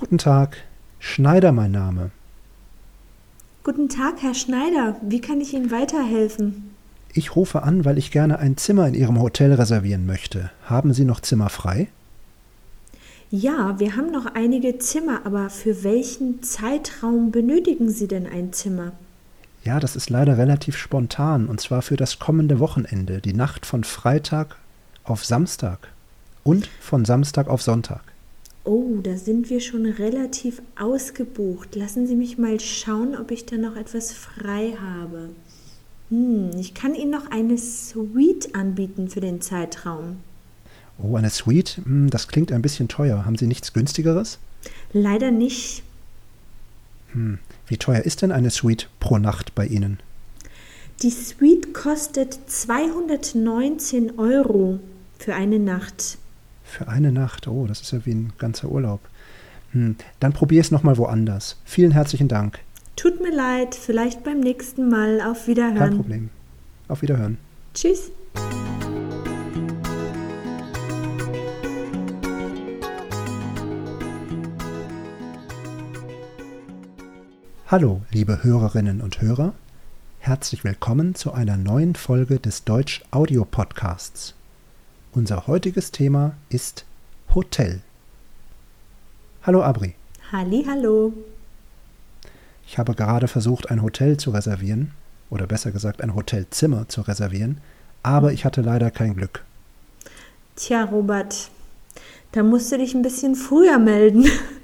Guten Tag, Schneider mein Name. Guten Tag, Herr Schneider. Wie kann ich Ihnen weiterhelfen? Ich rufe an, weil ich gerne ein Zimmer in Ihrem Hotel reservieren möchte. Haben Sie noch Zimmer frei? Ja, wir haben noch einige Zimmer, aber für welchen Zeitraum benötigen Sie denn ein Zimmer? Ja, das ist leider relativ spontan, und zwar für das kommende Wochenende, die Nacht von Freitag auf Samstag und von Samstag auf Sonntag. Oh, da sind wir schon relativ ausgebucht. Lassen Sie mich mal schauen, ob ich da noch etwas frei habe. Ich kann Ihnen noch eine Suite anbieten für den Zeitraum. Oh, eine Suite? Das klingt ein bisschen teuer. Haben Sie nichts günstigeres? Leider nicht. Wie teuer ist denn eine Suite pro Nacht bei Ihnen? Die Suite kostet 219 € für eine Nacht. Für eine Nacht? Oh, das ist ja wie ein ganzer Urlaub. Dann probier es nochmal woanders. Vielen herzlichen Dank. Tut mir leid, vielleicht beim nächsten Mal. Auf Wiederhören. Kein Problem. Auf Wiederhören. Tschüss. Hallo, liebe Hörerinnen und Hörer. Herzlich willkommen zu einer neuen Folge des Deutsch-Audio-Podcasts. Unser heutiges Thema ist Hotel. Hallo Abri. Hallihallo. Ich habe gerade versucht, ein Hotel zu reservieren, oder besser gesagt ein Hotelzimmer zu reservieren, aber ich hatte leider kein Glück. Tja, Robert, da musst du dich ein bisschen früher melden.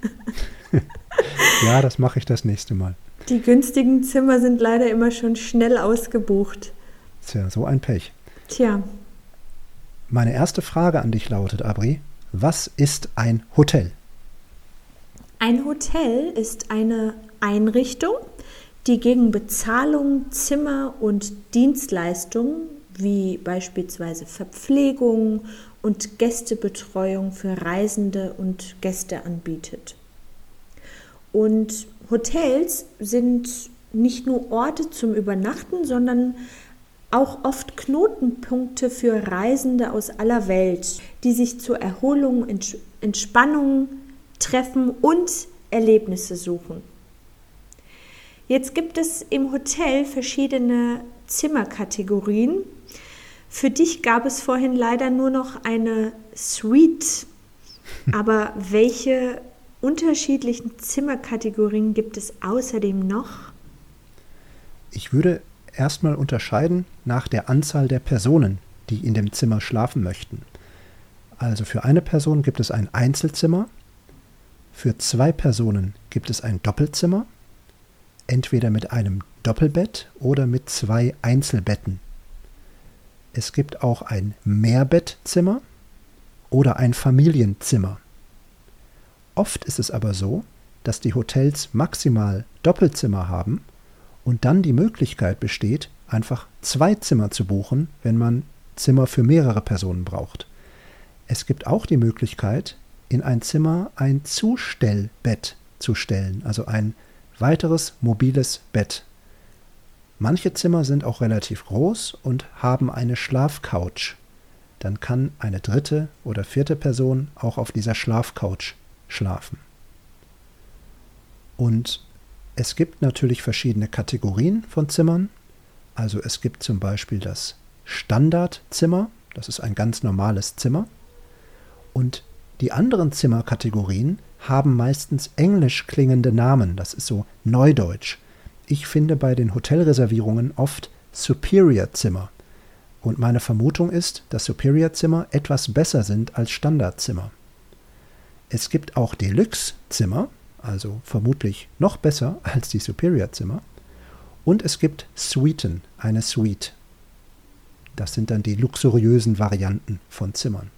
Ja, das mache ich das nächste Mal. Die günstigen Zimmer sind leider immer schon schnell ausgebucht. Tja, so ein Pech. Tja. Meine erste Frage an dich lautet, Abri, was ist ein Hotel? Ein Hotel ist eine Einrichtung, die gegen Bezahlung Zimmer und Dienstleistungen wie beispielsweise Verpflegung und Gästebetreuung für Reisende und Gäste anbietet. Und Hotels sind nicht nur Orte zum Übernachten, sondern auch oft Knotenpunkte für Reisende aus aller Welt, die sich zur Erholung, Entspannung treffen und Erlebnisse suchen. Jetzt gibt es im Hotel verschiedene Zimmerkategorien. Für dich gab es vorhin leider nur noch eine Suite. Aber welche unterschiedlichen Zimmerkategorien gibt es außerdem noch? Ich würde erstmal unterscheiden nach der Anzahl der Personen, die in dem Zimmer schlafen möchten. Also für eine Person gibt es ein Einzelzimmer, für 2 Personen gibt es ein Doppelzimmer, entweder mit einem Doppelbett oder mit 2 Einzelbetten. Es gibt auch ein Mehrbettzimmer oder ein Familienzimmer. Oft ist es aber so, dass die Hotels maximal Doppelzimmer haben und dann die Möglichkeit besteht, einfach 2 Zimmer zu buchen, wenn man Zimmer für mehrere Personen braucht. Es gibt auch die Möglichkeit, in ein Zimmer ein Zustellbett zu stellen, also ein weiteres mobiles Bett. Manche Zimmer sind auch relativ groß und haben eine Schlafcouch. Dann kann eine 3. oder 4. Person auch auf dieser Schlafcouch schlafen. Und es gibt natürlich verschiedene Kategorien von Zimmern. Also es gibt zum Beispiel das Standardzimmer, das ist ein ganz normales Zimmer. Und die anderen Zimmerkategorien haben meistens englisch klingende Namen, das ist so Neudeutsch. Ich finde bei den Hotelreservierungen oft Superior-Zimmer. Und meine Vermutung ist, dass Superior-Zimmer etwas besser sind als Standardzimmer. Es gibt auch Deluxe-Zimmer, also vermutlich noch besser als die Superior-Zimmer. Und es gibt Suiten, eine Suite. Das sind dann die luxuriösen Varianten von Zimmern.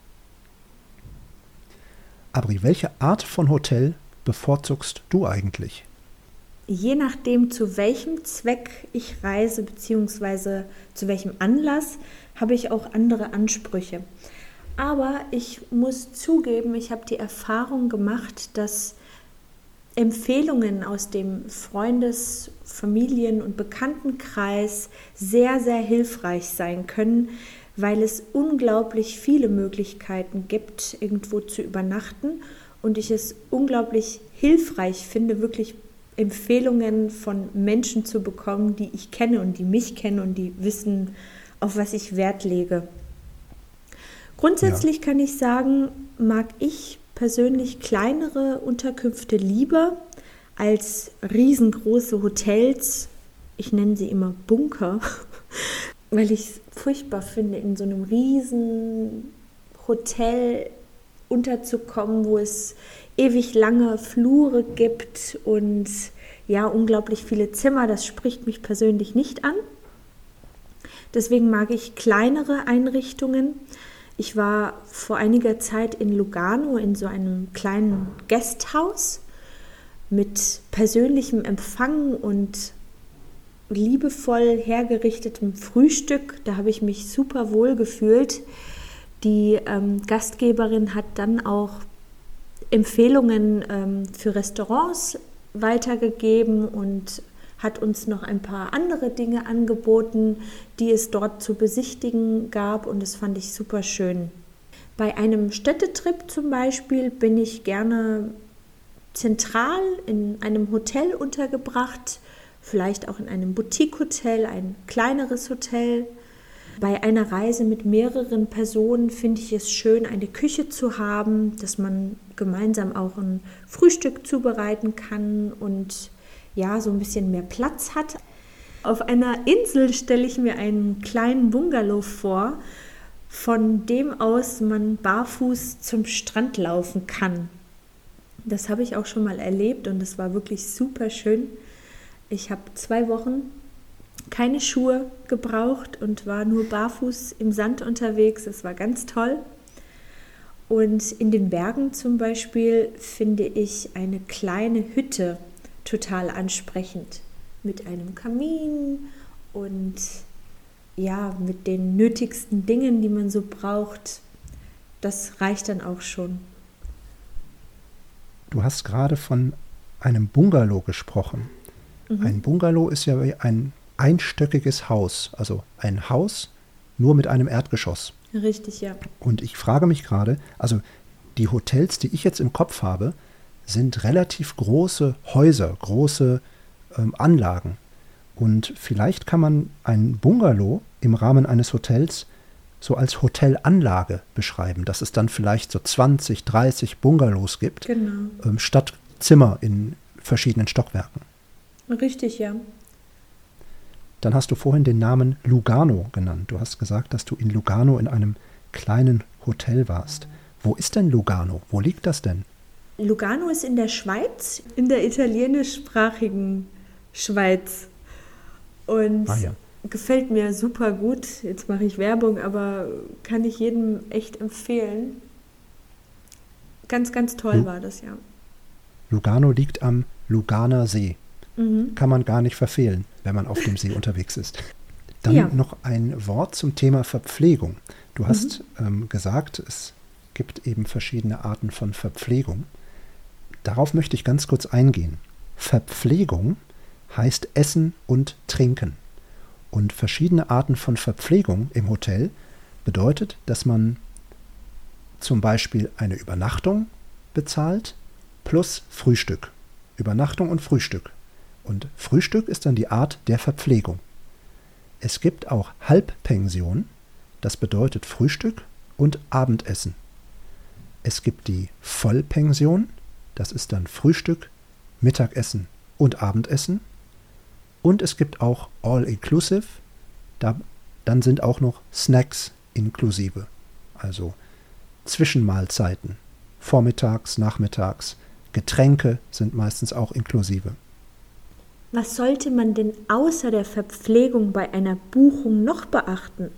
Abri, welche Art von Hotel bevorzugst du eigentlich? Je nachdem, zu welchem Zweck ich reise bzw. zu welchem Anlass, habe ich auch andere Ansprüche. Aber ich muss zugeben, ich habe die Erfahrung gemacht, dass Empfehlungen aus dem Freundes-, Familien- und Bekanntenkreis sehr, sehr hilfreich sein können, weil es unglaublich viele Möglichkeiten gibt, irgendwo zu übernachten und ich es unglaublich hilfreich finde, wirklich Empfehlungen von Menschen zu bekommen, die ich kenne und die mich kennen und die wissen, auf was ich Wert lege. Grundsätzlich kann ich sagen, mag ich persönlich kleinere Unterkünfte lieber als riesengroße Hotels. Ich nenne sie immer Bunker, weil ich es furchtbar finde, in so einem riesen Hotel unterzukommen, wo es ewig lange Flure gibt und ja, unglaublich viele Zimmer. Das spricht mich persönlich nicht an. Deswegen mag ich kleinere Einrichtungen. Ich war vor einiger Zeit in Lugano in so einem kleinen Gasthaus mit persönlichem Empfang und liebevoll hergerichtetem Frühstück. Da habe ich mich super wohl gefühlt. Die Gastgeberin hat dann auch Empfehlungen für Restaurants weitergegeben und hat uns noch ein paar andere Dinge angeboten, die es dort zu besichtigen gab, und das fand ich super schön. Bei einem Städtetrip zum Beispiel bin ich gerne zentral in einem Hotel untergebracht, vielleicht auch in einem Boutique-Hotel, ein kleineres Hotel. Bei einer Reise mit mehreren Personen finde ich es schön, eine Küche zu haben, dass man gemeinsam auch ein Frühstück zubereiten kann und ja, so ein bisschen mehr Platz hat. Auf einer Insel stelle ich mir einen kleinen Bungalow vor, von dem aus man barfuß zum Strand laufen kann. Das habe ich auch schon mal erlebt und das war wirklich super schön. Ich habe 2 Wochen keine Schuhe gebraucht und war nur barfuß im Sand unterwegs. Das war ganz toll. Und in den Bergen zum Beispiel finde ich eine kleine Hütte total ansprechend. Mit einem Kamin und ja, mit den nötigsten Dingen, die man so braucht. Das reicht dann auch schon. Du hast gerade von einem Bungalow gesprochen. Ein Bungalow ist ja ein einstöckiges Haus, also ein Haus nur mit einem Erdgeschoss. Richtig, ja. Und ich frage mich gerade, also die Hotels, die ich jetzt im Kopf habe, sind relativ große Häuser, große Anlagen. Und vielleicht kann man ein Bungalow im Rahmen eines Hotels so als Hotelanlage beschreiben, dass es dann vielleicht so 20, 30 Bungalows gibt, Genau. Statt Zimmer in verschiedenen Stockwerken. Richtig, ja. Dann hast du vorhin den Namen Lugano genannt. Du hast gesagt, dass du in Lugano in einem kleinen Hotel warst. Wo ist denn Lugano? Wo liegt das denn? Lugano ist in der Schweiz, in der italienischsprachigen Schweiz. Und gefällt mir super gut. Jetzt mache ich Werbung, aber kann ich jedem echt empfehlen. Ganz, ganz toll war das, ja. Lugano liegt am Luganer See. Kann man gar nicht verfehlen, wenn man auf dem See unterwegs ist. Dann noch ein Wort zum Thema Verpflegung. Du hast gesagt, es gibt eben verschiedene Arten von Verpflegung. Darauf möchte ich ganz kurz eingehen. Verpflegung heißt Essen und Trinken. Und verschiedene Arten von Verpflegung im Hotel bedeutet, dass man zum Beispiel eine Übernachtung bezahlt plus Frühstück. Übernachtung und Frühstück. Und Frühstück ist dann die Art der Verpflegung. Es gibt auch Halbpension, das bedeutet Frühstück und Abendessen. Es gibt die Vollpension, das ist dann Frühstück, Mittagessen und Abendessen. Und es gibt auch All-Inclusive, dann sind auch noch Snacks inklusive, also Zwischenmahlzeiten, vormittags, nachmittags, Getränke sind meistens auch inklusive. Was sollte man denn außer der Verpflegung bei einer Buchung noch beachten?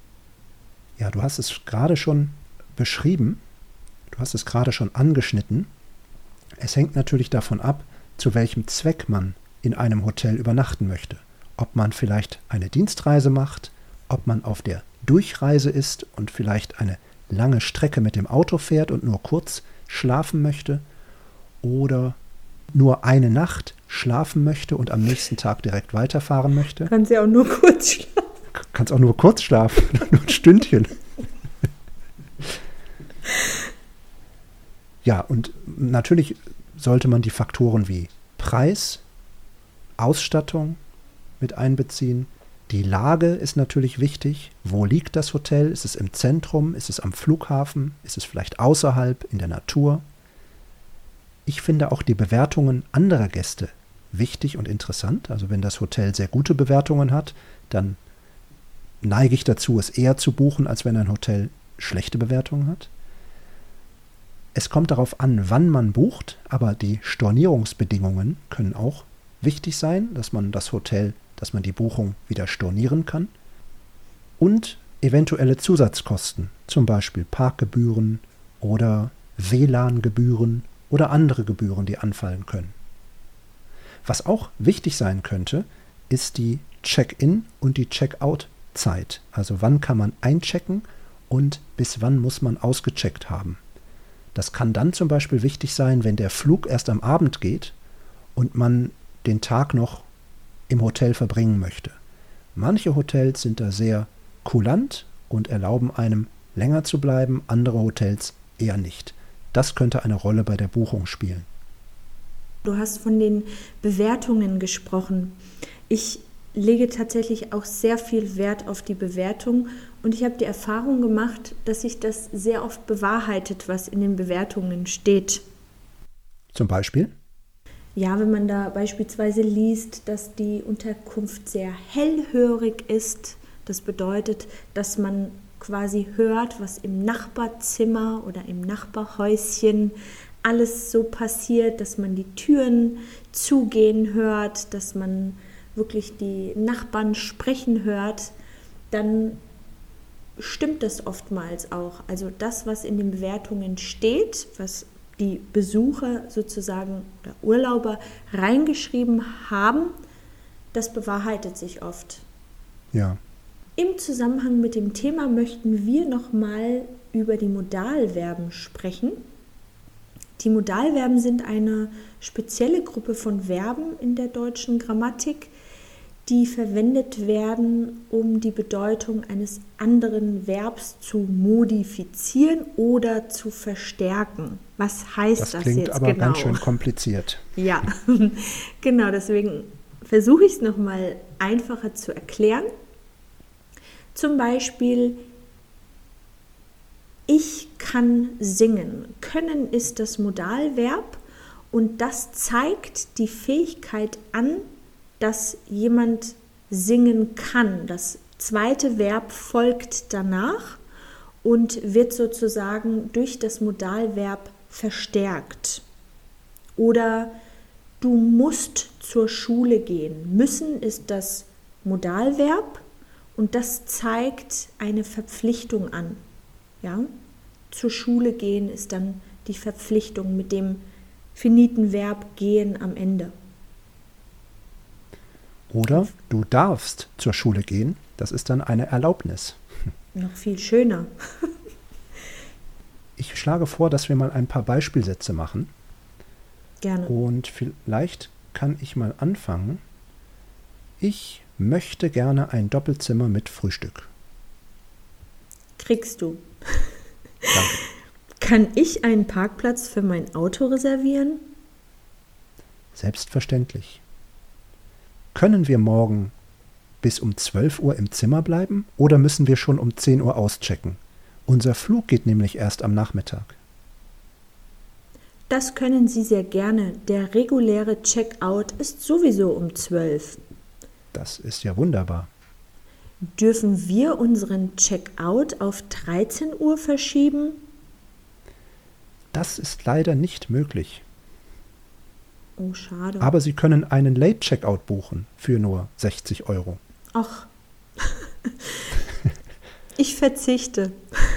Ja, du hast es gerade schon beschrieben, du hast es gerade schon angeschnitten. Es hängt natürlich davon ab, zu welchem Zweck man in einem Hotel übernachten möchte. Ob man vielleicht eine Dienstreise macht, ob man auf der Durchreise ist und vielleicht eine lange Strecke mit dem Auto fährt und nur kurz schlafen möchte oder nur eine Nacht schlafen möchte und am nächsten Tag direkt weiterfahren möchte. Kannst ja auch nur kurz schlafen. Kannst auch nur kurz schlafen, nur ein Stündchen. Ja, und natürlich sollte man die Faktoren wie Preis, Ausstattung mit einbeziehen. Die Lage ist natürlich wichtig. Wo liegt das Hotel? Ist es im Zentrum? Ist es am Flughafen? Ist es vielleicht außerhalb in der Natur? Ich finde auch die Bewertungen anderer Gäste wichtig und interessant. Also wenn das Hotel sehr gute Bewertungen hat, dann neige ich dazu, es eher zu buchen, als wenn ein Hotel schlechte Bewertungen hat. Es kommt darauf an, wann man bucht, aber die Stornierungsbedingungen können auch wichtig sein, dass man die Buchung wieder stornieren kann. Und eventuelle Zusatzkosten, zum Beispiel Parkgebühren oder WLAN-Gebühren oder andere Gebühren, die anfallen können. Was auch wichtig sein könnte, ist die Check-in und die Check-out-Zeit. Also wann kann man einchecken und bis wann muss man ausgecheckt haben. Das kann dann zum Beispiel wichtig sein, wenn der Flug erst am Abend geht und man den Tag noch im Hotel verbringen möchte. Manche Hotels sind da sehr kulant und erlauben einem länger zu bleiben, andere Hotels eher nicht. Das könnte eine Rolle bei der Buchung spielen. Du hast von den Bewertungen gesprochen. Ich lege tatsächlich auch sehr viel Wert auf die Bewertung und ich habe die Erfahrung gemacht, dass sich das sehr oft bewahrheitet, was in den Bewertungen steht. Zum Beispiel? Ja, wenn man da beispielsweise liest, dass die Unterkunft sehr hellhörig ist, das bedeutet, dass man quasi hört, was im Nachbarzimmer oder im Nachbarhäuschen alles so passiert, dass man die Türen zugehen hört, dass man wirklich die Nachbarn sprechen hört, dann stimmt das oftmals auch. Also das, was in den Bewertungen steht, was die Besucher sozusagen oder Urlauber reingeschrieben haben, das bewahrheitet sich oft. Ja. Im Zusammenhang mit dem Thema möchten wir nochmal über die Modalverben sprechen. Die Modalverben sind eine spezielle Gruppe von Verben in der deutschen Grammatik, die verwendet werden, um die Bedeutung eines anderen Verbs zu modifizieren oder zu verstärken. Was heißt das jetzt genau? Das klingt aber ganz schön kompliziert. Ja, genau, deswegen versuche ich es nochmal einfacher zu erklären. Zum Beispiel, ich kann singen. Können ist das Modalverb und das zeigt die Fähigkeit an, dass jemand singen kann. Das zweite Verb folgt danach und wird sozusagen durch das Modalverb verstärkt. Oder du musst zur Schule gehen. Müssen ist das Modalverb und das zeigt eine Verpflichtung an. Ja? Zur Schule gehen ist dann die Verpflichtung mit dem finiten Verb gehen am Ende. Oder du darfst zur Schule gehen, das ist dann eine Erlaubnis. Noch viel schöner. Ich schlage vor, dass wir mal ein paar Beispielsätze machen. Gerne. Und vielleicht kann ich mal anfangen. Ich möchte gerne ein Doppelzimmer mit Frühstück. Kriegst du. Danke. Kann ich einen Parkplatz für mein Auto reservieren? Selbstverständlich. Können wir morgen bis um 12 Uhr im Zimmer bleiben oder müssen wir schon um 10 Uhr auschecken? Unser Flug geht nämlich erst am Nachmittag. Das können Sie sehr gerne. Der reguläre Check-out ist sowieso um 12. Das ist ja wunderbar. Dürfen wir unseren Check-out auf 13 Uhr verschieben? Das ist leider nicht möglich. Oh, schade. Aber Sie können einen Late-Checkout buchen für nur 60 €. Ach, ich verzichte.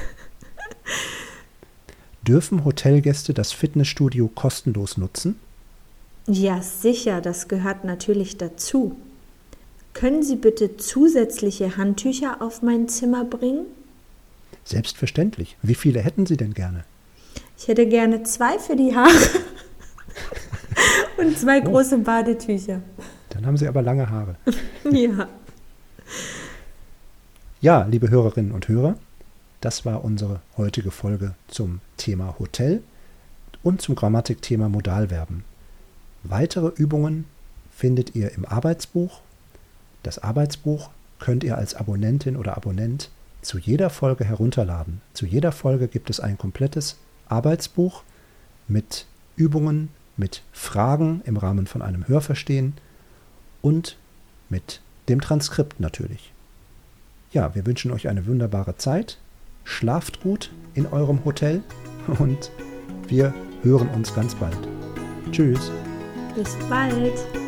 Dürfen Hotelgäste das Fitnessstudio kostenlos nutzen? Ja, sicher, das gehört natürlich dazu. Können Sie bitte zusätzliche Handtücher auf mein Zimmer bringen? Selbstverständlich. Wie viele hätten Sie denn gerne? Ich hätte gerne 2 für die Haare und 2 große Badetücher. Dann haben Sie aber lange Haare. Ja. Ja, liebe Hörerinnen und Hörer, das war unsere heutige Folge zum Thema Hotel. und zum Grammatikthema Modalverben. Weitere Übungen findet ihr im Arbeitsbuch. Das Arbeitsbuch könnt ihr als Abonnentin oder Abonnent zu jeder Folge herunterladen. Zu jeder Folge gibt es ein komplettes Arbeitsbuch mit Übungen, mit Fragen im Rahmen von einem Hörverstehen und mit dem Transkript natürlich. Ja, wir wünschen euch eine wunderbare Zeit. Schlaft gut in eurem Hotel und wir hören uns ganz bald. Tschüss. Bis bald.